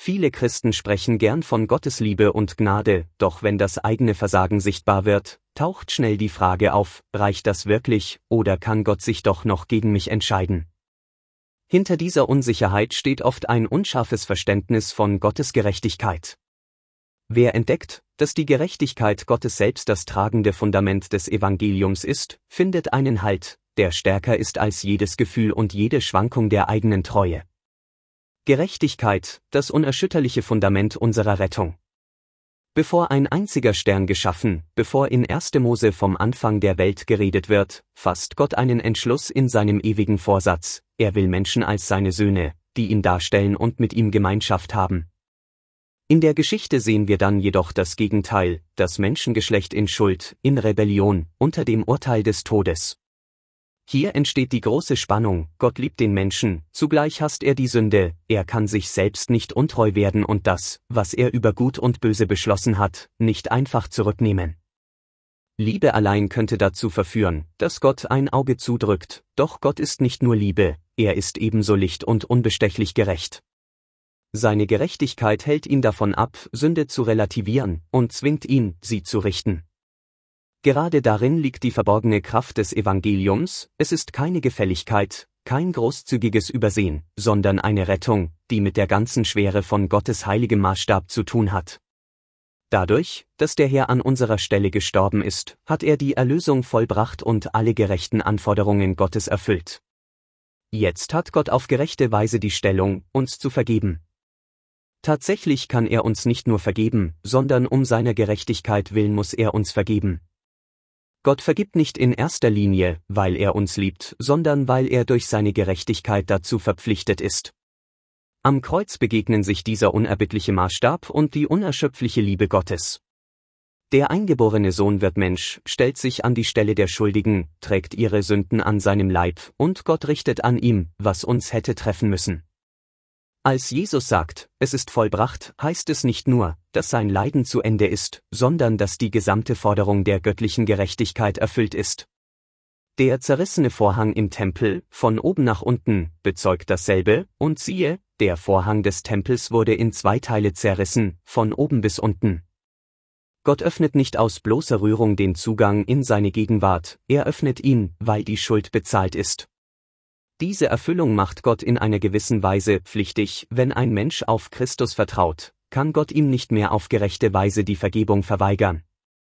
Viele Christen sprechen gern von Gottes Liebe und Gnade, doch wenn das eigene Versagen sichtbar wird, taucht schnell die Frage auf, reicht das wirklich, oder kann Gott sich doch noch gegen mich entscheiden? Hinter dieser Unsicherheit steht oft ein unscharfes Verständnis von Gottes Gerechtigkeit. Wer entdeckt, dass die Gerechtigkeit Gottes selbst das tragende Fundament des Evangeliums ist, findet einen Halt, der stärker ist als jedes Gefühl und jede Schwankung der eigenen Treue. Gerechtigkeit, das unerschütterliche Fundament unserer Rettung. Bevor ein einziger Stern geschaffen, bevor in 1. Mose vom Anfang der Welt geredet wird, fasst Gott einen Entschluss in seinem ewigen Vorsatz: Er will Menschen als seine Söhne, die ihn darstellen und mit ihm Gemeinschaft haben. In der Geschichte sehen wir dann jedoch das Gegenteil, das Menschengeschlecht in Schuld, in Rebellion, unter dem Urteil des Todes. Hier entsteht die große Spannung: Gott liebt den Menschen, zugleich hasst er die Sünde, er kann sich selbst nicht untreu werden und das, was er über Gut und Böse beschlossen hat, nicht einfach zurücknehmen. Liebe allein könnte dazu verführen, dass Gott ein Auge zudrückt, doch Gott ist nicht nur Liebe, er ist ebenso licht und unbestechlich gerecht. Seine Gerechtigkeit hält ihn davon ab, Sünde zu relativieren, und zwingt ihn, sie zu richten. Gerade darin liegt die verborgene Kraft des Evangeliums: Es ist keine Gefälligkeit, kein großzügiges Übersehen, sondern eine Rettung, die mit der ganzen Schwere von Gottes heiligem Maßstab zu tun hat. Dadurch, dass der Herr an unserer Stelle gestorben ist, hat er die Erlösung vollbracht und alle gerechten Anforderungen Gottes erfüllt. Jetzt hat Gott auf gerechte Weise die Stellung, uns zu vergeben. Tatsächlich kann er uns nicht nur vergeben, sondern um seiner Gerechtigkeit willen muss er uns vergeben. Gott vergibt nicht in erster Linie, weil er uns liebt, sondern weil er durch seine Gerechtigkeit dazu verpflichtet ist. Am Kreuz begegnen sich dieser unerbittliche Maßstab und die unerschöpfliche Liebe Gottes. Der eingeborene Sohn wird Mensch, stellt sich an die Stelle der Schuldigen, trägt ihre Sünden an seinem Leib, und Gott richtet an ihm, was uns hätte treffen müssen. Als Jesus sagt, es ist vollbracht, heißt es nicht nur, dass sein Leiden zu Ende ist, sondern dass die gesamte Forderung der göttlichen Gerechtigkeit erfüllt ist. Der zerrissene Vorhang im Tempel, von oben nach unten, bezeugt dasselbe, und siehe, der Vorhang des Tempels wurde in 2 Teile zerrissen, von oben bis unten. Gott öffnet nicht aus bloßer Rührung den Zugang in seine Gegenwart, er öffnet ihn, weil die Schuld bezahlt ist. Diese Erfüllung macht Gott in einer gewissen Weise pflichtig: Wenn ein Mensch auf Christus vertraut, kann Gott ihm nicht mehr auf gerechte Weise die Vergebung verweigern.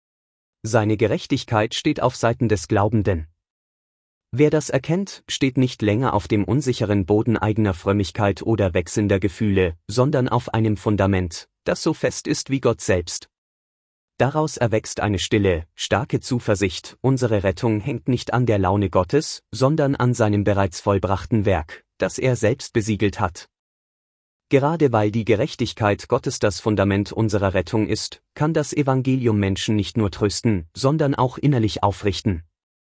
Seine Gerechtigkeit steht auf Seiten des Glaubenden. Wer das erkennt, steht nicht länger auf dem unsicheren Boden eigener Frömmigkeit oder wechselnder Gefühle, sondern auf einem Fundament, das so fest ist wie Gott selbst. Daraus erwächst eine stille, starke Zuversicht: Unsere Rettung hängt nicht an der Laune Gottes, sondern an seinem bereits vollbrachten Werk, das er selbst besiegelt hat. Gerade weil die Gerechtigkeit Gottes das Fundament unserer Rettung ist, kann das Evangelium Menschen nicht nur trösten, sondern auch innerlich aufrichten.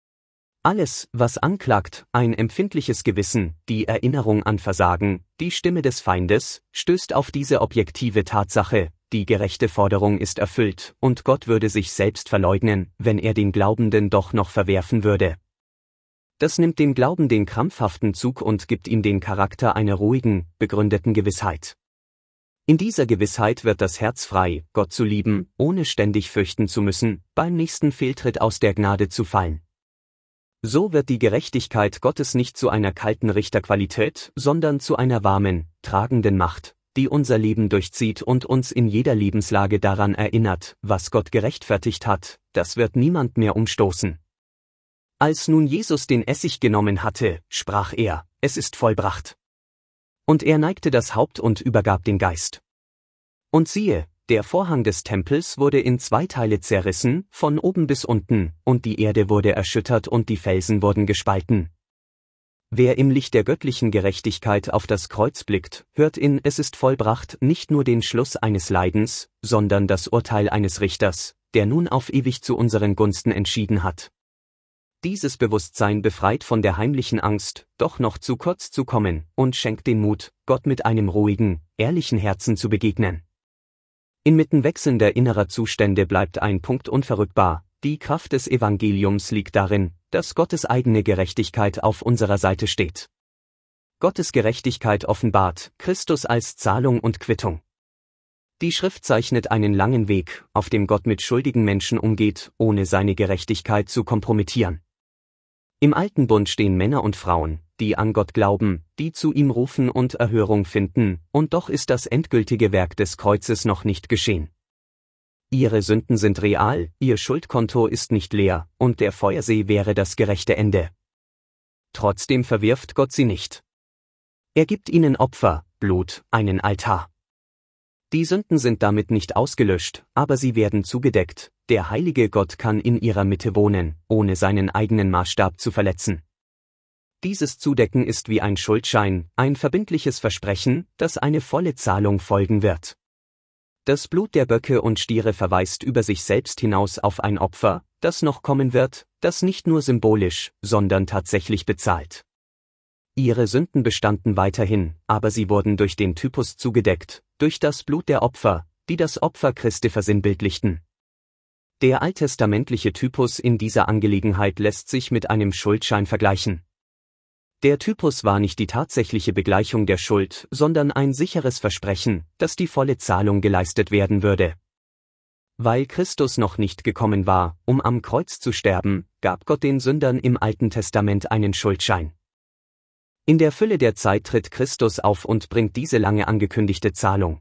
Alles, was anklagt, ein empfindliches Gewissen, die Erinnerung an Versagen, die Stimme des Feindes, stößt auf diese objektive Tatsache: Die gerechte Forderung ist erfüllt, und Gott würde sich selbst verleugnen, wenn er den Glaubenden doch noch verwerfen würde. Das nimmt dem Glauben den krampfhaften Zug und gibt ihm den Charakter einer ruhigen, begründeten Gewissheit. In dieser Gewissheit wird das Herz frei, Gott zu lieben, ohne ständig fürchten zu müssen, beim nächsten Fehltritt aus der Gnade zu fallen. So wird die Gerechtigkeit Gottes nicht zu einer kalten Richterqualität, sondern zu einer warmen, tragenden Macht, die unser Leben durchzieht und uns in jeder Lebenslage daran erinnert: Was Gott gerechtfertigt hat, das wird niemand mehr umstoßen. Als nun Jesus den Essig genommen hatte, sprach er: Es ist vollbracht. Und er neigte das Haupt und übergab den Geist. Und siehe, der Vorhang des Tempels wurde in 2 Teile zerrissen, von oben bis unten, und die Erde wurde erschüttert und die Felsen wurden gespalten. Wer im Licht der göttlichen Gerechtigkeit auf das Kreuz blickt, hört in Es ist vollbracht nicht nur den Schluss eines Leidens, sondern das Urteil eines Richters, der nun auf ewig zu unseren Gunsten entschieden hat. Dieses Bewusstsein befreit von der heimlichen Angst, doch noch zu kurz zu kommen, und schenkt den Mut, Gott mit einem ruhigen, ehrlichen Herzen zu begegnen. Inmitten wechselnder innerer Zustände bleibt ein Punkt unverrückbar: Die Kraft des Evangeliums liegt darin, dass Gottes eigene Gerechtigkeit auf unserer Seite steht. Gottes Gerechtigkeit offenbart Christus als Zahlung und Quittung. Die Schrift zeichnet einen langen Weg, auf dem Gott mit schuldigen Menschen umgeht, ohne seine Gerechtigkeit zu kompromittieren. Im Alten Bund stehen Männer und Frauen, die an Gott glauben, die zu ihm rufen und Erhörung finden, und doch ist das endgültige Werk des Kreuzes noch nicht geschehen. Ihre Sünden sind real, ihr Schuldkonto ist nicht leer, und der Feuersee wäre das gerechte Ende. Trotzdem verwirft Gott sie nicht. Er gibt ihnen Opfer, Blut, einen Altar. Die Sünden sind damit nicht ausgelöscht, aber sie werden zugedeckt. Der heilige Gott kann in ihrer Mitte wohnen, ohne seinen eigenen Maßstab zu verletzen. Dieses Zudecken ist wie ein Schuldschein, ein verbindliches Versprechen, dass eine volle Zahlung folgen wird. Das Blut der Böcke und Stiere verweist über sich selbst hinaus auf ein Opfer, das noch kommen wird, das nicht nur symbolisch, sondern tatsächlich bezahlt. Ihre Sünden bestanden weiterhin, aber sie wurden durch den Typus zugedeckt, durch das Blut der Opfer, die das Opfer Christi versinnbildlichten. Der alttestamentliche Typus in dieser Angelegenheit lässt sich mit einem Schuldschein vergleichen. Der Typus war nicht die tatsächliche Begleichung der Schuld, sondern ein sicheres Versprechen, dass die volle Zahlung geleistet werden würde. Weil Christus noch nicht gekommen war, um am Kreuz zu sterben, gab Gott den Sündern im Alten Testament einen Schuldschein. In der Fülle der Zeit tritt Christus auf und bringt diese lange angekündigte Zahlung.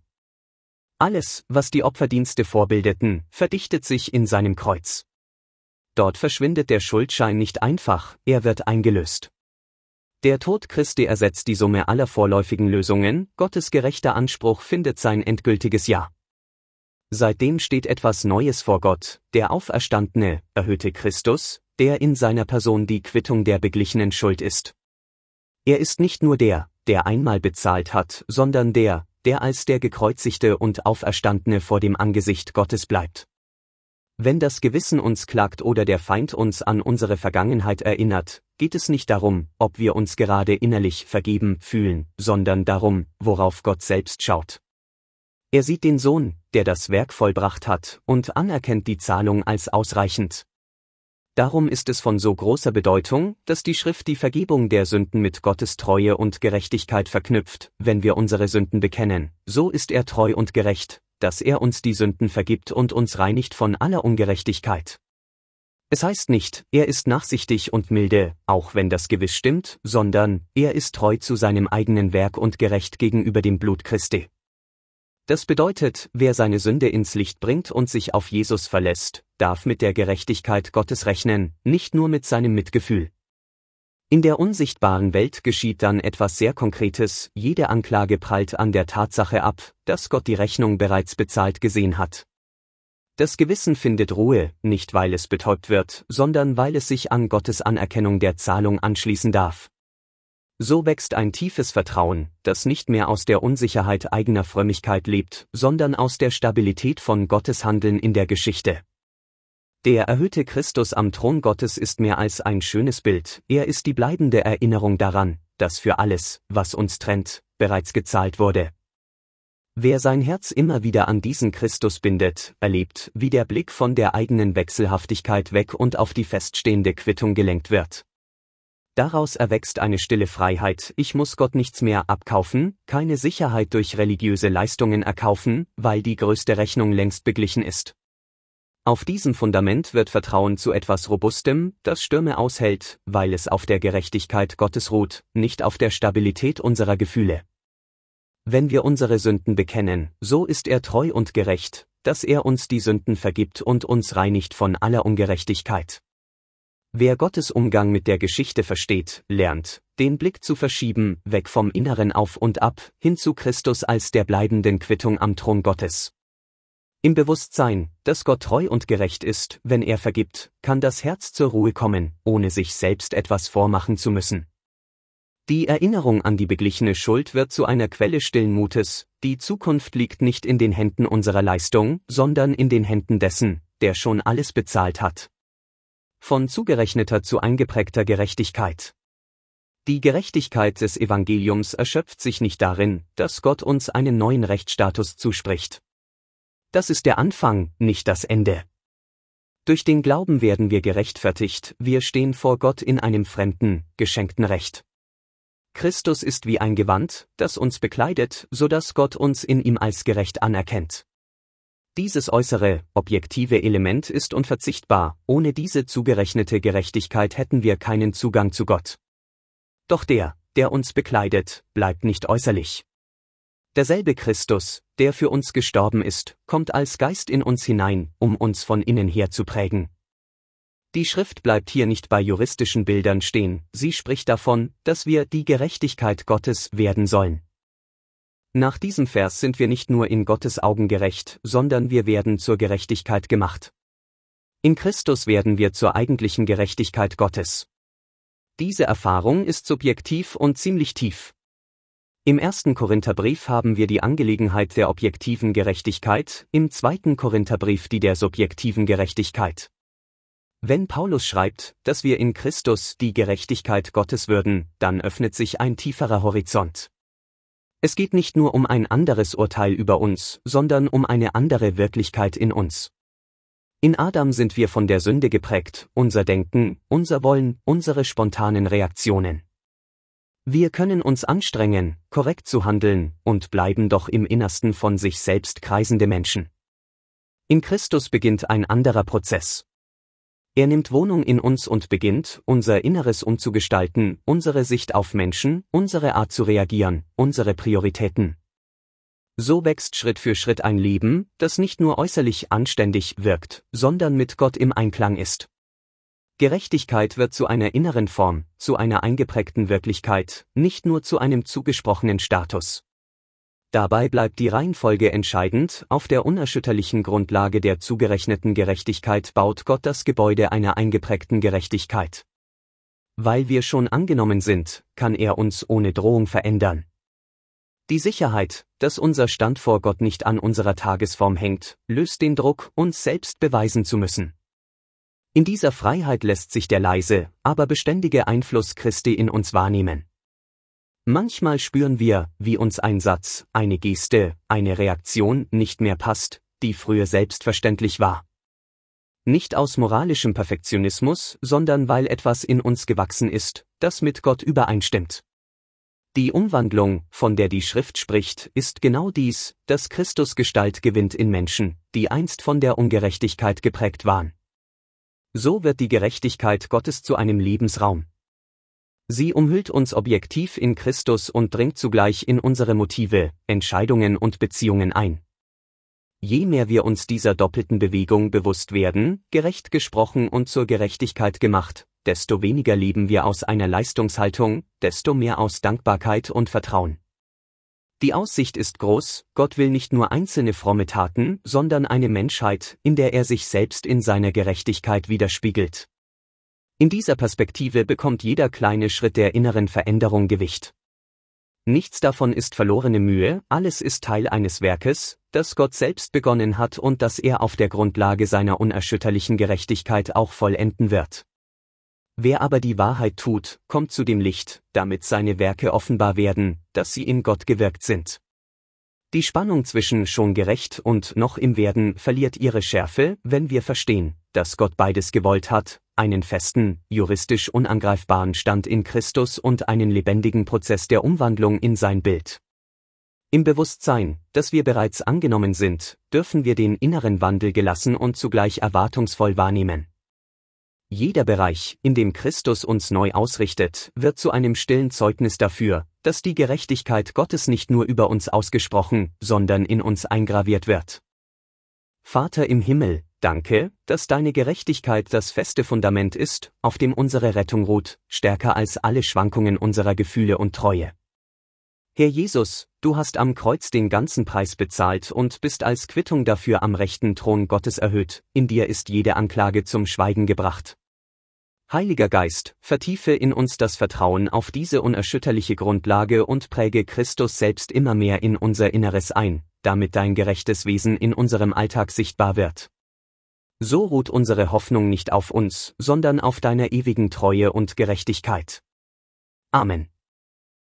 Alles, was die Opferdienste vorbildeten, verdichtet sich in seinem Kreuz. Dort verschwindet der Schuldschein nicht einfach, er wird eingelöst. Der Tod Christi ersetzt die Summe aller vorläufigen Lösungen, Gottes gerechter Anspruch findet sein endgültiges Ja. Seitdem steht etwas Neues vor Gott, der auferstandene, erhöhte Christus, der in seiner Person die Quittung der beglichenen Schuld ist. Er ist nicht nur der, der einmal bezahlt hat, sondern der als der gekreuzigte und Auferstandene vor dem Angesicht Gottes bleibt. Wenn das Gewissen uns klagt oder der Feind uns an unsere Vergangenheit erinnert, geht es nicht darum, ob wir uns gerade innerlich vergeben fühlen, sondern darum, worauf Gott selbst schaut. Er sieht den Sohn, der das Werk vollbracht hat, und anerkennt die Zahlung als ausreichend. Darum ist es von so großer Bedeutung, dass die Schrift die Vergebung der Sünden mit Gottes Treue und Gerechtigkeit verknüpft. Wenn wir unsere Sünden bekennen, so ist er treu und gerecht, dass er uns die Sünden vergibt und uns reinigt von aller Ungerechtigkeit. Es heißt nicht, er ist nachsichtig und milde, auch wenn das gewiss stimmt, sondern, er ist treu zu seinem eigenen Werk und gerecht gegenüber dem Blut Christi. Das bedeutet, wer seine Sünde ins Licht bringt und sich auf Jesus verlässt, darf mit der Gerechtigkeit Gottes rechnen, nicht nur mit seinem Mitgefühl. In der unsichtbaren Welt geschieht dann etwas sehr Konkretes, jede Anklage prallt an der Tatsache ab, dass Gott die Rechnung bereits bezahlt gesehen hat. Das Gewissen findet Ruhe, nicht weil es betäubt wird, sondern weil es sich an Gottes Anerkennung der Zahlung anschließen darf. So wächst ein tiefes Vertrauen, das nicht mehr aus der Unsicherheit eigener Frömmigkeit lebt, sondern aus der Stabilität von Gottes Handeln in der Geschichte. Der erhöhte Christus am Thron Gottes ist mehr als ein schönes Bild, er ist die bleibende Erinnerung daran, dass für alles, was uns trennt, bereits gezahlt wurde. Wer sein Herz immer wieder an diesen Christus bindet, erlebt, wie der Blick von der eigenen Wechselhaftigkeit weg und auf die feststehende Quittung gelenkt wird. Daraus erwächst eine stille Freiheit, ich muss Gott nichts mehr abkaufen, keine Sicherheit durch religiöse Leistungen erkaufen, weil die größte Rechnung längst beglichen ist. Auf diesem Fundament wird Vertrauen zu etwas Robustem, das Stürme aushält, weil es auf der Gerechtigkeit Gottes ruht, nicht auf der Stabilität unserer Gefühle. Wenn wir unsere Sünden bekennen, so ist er treu und gerecht, dass er uns die Sünden vergibt und uns reinigt von aller Ungerechtigkeit. Wer Gottes Umgang mit der Geschichte versteht, lernt, den Blick zu verschieben, weg vom Inneren auf und ab, hin zu Christus als der bleibenden Quittung am Thron Gottes. Im Bewusstsein, dass Gott treu und gerecht ist, wenn er vergibt, kann das Herz zur Ruhe kommen, ohne sich selbst etwas vormachen zu müssen. Die Erinnerung an die beglichene Schuld wird zu einer Quelle stillen Mutes, die Zukunft liegt nicht in den Händen unserer Leistung, sondern in den Händen dessen, der schon alles bezahlt hat. Von zugerechneter zu eingeprägter Gerechtigkeit. Die Gerechtigkeit des Evangeliums erschöpft sich nicht darin, dass Gott uns einen neuen Rechtsstatus zuspricht. Das ist der Anfang, nicht das Ende. Durch den Glauben werden wir gerechtfertigt, wir stehen vor Gott in einem fremden, geschenkten Recht. Christus ist wie ein Gewand, das uns bekleidet, so dass Gott uns in ihm als gerecht anerkennt. Dieses äußere, objektive Element ist unverzichtbar, ohne diese zugerechnete Gerechtigkeit hätten wir keinen Zugang zu Gott. Doch der uns bekleidet, bleibt nicht äußerlich. Derselbe Christus, der für uns gestorben ist, kommt als Geist in uns hinein, um uns von innen her zu prägen. Die Schrift bleibt hier nicht bei juristischen Bildern stehen, sie spricht davon, dass wir die Gerechtigkeit Gottes werden sollen. Nach diesem Vers sind wir nicht nur in Gottes Augen gerecht, sondern wir werden zur Gerechtigkeit gemacht. In Christus werden wir zur eigentlichen Gerechtigkeit Gottes. Diese Erfahrung ist subjektiv und ziemlich tief. Im 1. Korintherbrief haben wir die Angelegenheit der objektiven Gerechtigkeit, im 2. Korintherbrief die der subjektiven Gerechtigkeit. Wenn Paulus schreibt, dass wir in Christus die Gerechtigkeit Gottes würden, dann öffnet sich ein tieferer Horizont. Es geht nicht nur um ein anderes Urteil über uns, sondern um eine andere Wirklichkeit in uns. In Adam sind wir von der Sünde geprägt, unser Denken, unser Wollen, unsere spontanen Reaktionen. Wir können uns anstrengen, korrekt zu handeln, und bleiben doch im Innersten von sich selbst kreisende Menschen. In Christus beginnt ein anderer Prozess. Er nimmt Wohnung in uns und beginnt, unser Inneres umzugestalten, unsere Sicht auf Menschen, unsere Art zu reagieren, unsere Prioritäten. So wächst Schritt für Schritt ein Leben, das nicht nur äußerlich anständig wirkt, sondern mit Gott im Einklang ist. Gerechtigkeit wird zu einer inneren Form, zu einer eingeprägten Wirklichkeit, nicht nur zu einem zugesprochenen Status. Dabei bleibt die Reihenfolge entscheidend, auf der unerschütterlichen Grundlage der zugerechneten Gerechtigkeit baut Gott das Gebäude einer eingeprägten Gerechtigkeit. Weil wir schon angenommen sind, kann er uns ohne Drohung verändern. Die Sicherheit, dass unser Stand vor Gott nicht an unserer Tagesform hängt, löst den Druck, uns selbst beweisen zu müssen. In dieser Freiheit lässt sich der leise, aber beständige Einfluss Christi in uns wahrnehmen. Manchmal spüren wir, wie uns ein Satz, eine Geste, eine Reaktion nicht mehr passt, die früher selbstverständlich war. Nicht aus moralischem Perfektionismus, sondern weil etwas in uns gewachsen ist, das mit Gott übereinstimmt. Die Umwandlung, von der die Schrift spricht, ist genau dies, dass Christus Gestalt gewinnt in Menschen, die einst von der Ungerechtigkeit geprägt waren. So wird die Gerechtigkeit Gottes zu einem Lebensraum. Sie umhüllt uns objektiv in Christus und dringt zugleich in unsere Motive, Entscheidungen und Beziehungen ein. Je mehr wir uns dieser doppelten Bewegung bewusst werden, gerecht gesprochen und zur Gerechtigkeit gemacht, desto weniger leben wir aus einer Leistungshaltung, desto mehr aus Dankbarkeit und Vertrauen. Die Aussicht ist groß, Gott will nicht nur einzelne fromme Taten, sondern eine Menschheit, in der er sich selbst in seiner Gerechtigkeit widerspiegelt. In dieser Perspektive bekommt jeder kleine Schritt der inneren Veränderung Gewicht. Nichts davon ist verlorene Mühe, alles ist Teil eines Werkes, das Gott selbst begonnen hat und das er auf der Grundlage seiner unerschütterlichen Gerechtigkeit auch vollenden wird. Wer aber die Wahrheit tut, kommt zu dem Licht, damit seine Werke offenbar werden, dass sie in Gott gewirkt sind. Die Spannung zwischen schon gerecht und noch im Werden verliert ihre Schärfe, wenn wir verstehen, dass Gott beides gewollt hat, einen festen, juristisch unangreifbaren Stand in Christus und einen lebendigen Prozess der Umwandlung in sein Bild. Im Bewusstsein, dass wir bereits angenommen sind, dürfen wir den inneren Wandel gelassen und zugleich erwartungsvoll wahrnehmen. Jeder Bereich, in dem Christus uns neu ausrichtet, wird zu einem stillen Zeugnis dafür, dass die Gerechtigkeit Gottes nicht nur über uns ausgesprochen, sondern in uns eingraviert wird. Vater im Himmel, danke, dass deine Gerechtigkeit das feste Fundament ist, auf dem unsere Rettung ruht, stärker als alle Schwankungen unserer Gefühle und Treue. Herr Jesus, du hast am Kreuz den ganzen Preis bezahlt und bist als Quittung dafür am rechten Thron Gottes erhöht, in dir ist jede Anklage zum Schweigen gebracht. Heiliger Geist, vertiefe in uns das Vertrauen auf diese unerschütterliche Grundlage und präge Christus selbst immer mehr in unser Inneres ein, damit dein gerechtes Wesen in unserem Alltag sichtbar wird. So ruht unsere Hoffnung nicht auf uns, sondern auf deiner ewigen Treue und Gerechtigkeit. Amen.